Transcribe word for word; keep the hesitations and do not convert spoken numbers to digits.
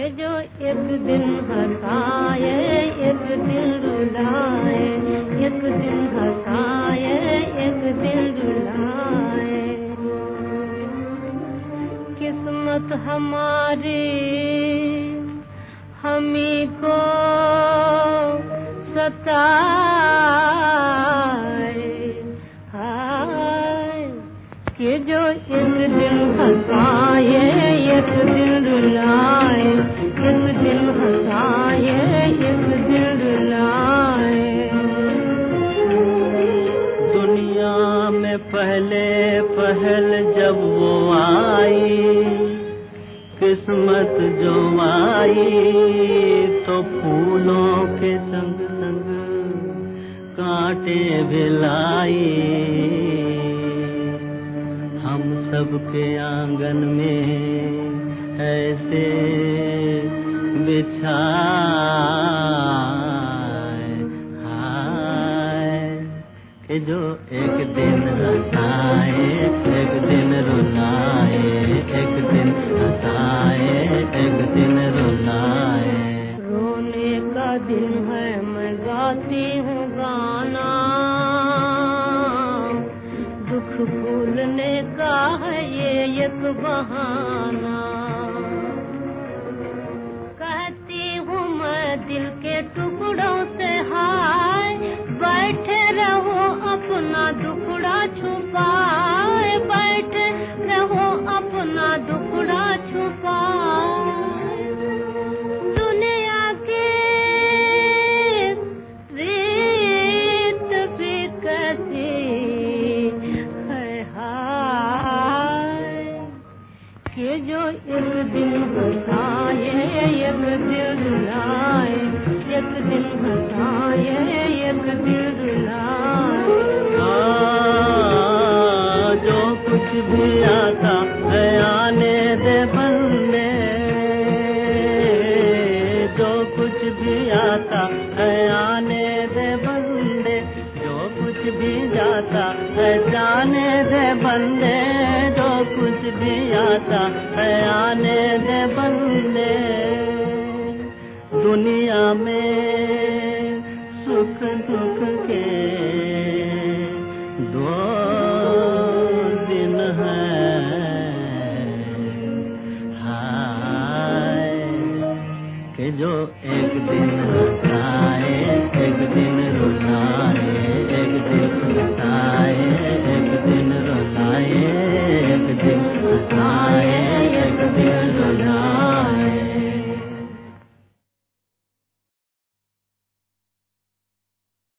के जो एक दिन हंसाए एक दिन रुलाए, एक दिन हंसाए एक दिन रुलाए। किस्मत हमारी हमी को सताए, हाय कि जो एक दिन हंसाए एक दिन रुलाए, एक दिन हंसाए एक दिन रुलाए। दुनिया में पहले पहल जब वो आई, किस्मत जो आई तो फूलों के संग संग कांटे भी लाई। हम सबके आंगन में ऐसे बिछाए, हाय कि जो एक दिन हंसाए एक दिन रुलाए, एक दिन हंसाए एक दिन रुलाए। रोने का दिन है मैं गाती हूँ गाना, दुख भूलने का है ये एक बहाना। कहती हूँ मैं दिल के टुकड़ों से हाय, बैठे रहो अपना दुखड़ा छुपाए, बैठे रहो अपना दुखड़ा छुपाए। दुनिया की रीत भी कैसी है हाय, कि जो एक दिन हंसाए एक दिन रुलाए, एक दिन हंसाए एक दिन रुलाए। जो कुछ भी आता है आने दे बंदे, जो कुछ भी आता है आने दे बंदे, जो कुछ भी जाता है जाने दे बंदे, जो कुछ भी आता है आने दे बंदे। दुनिया में सुख दुख के दो दिन हैं, हाय कि जो एक दिन हंसाए एक दिन रुलाए, एक दिन हंसाए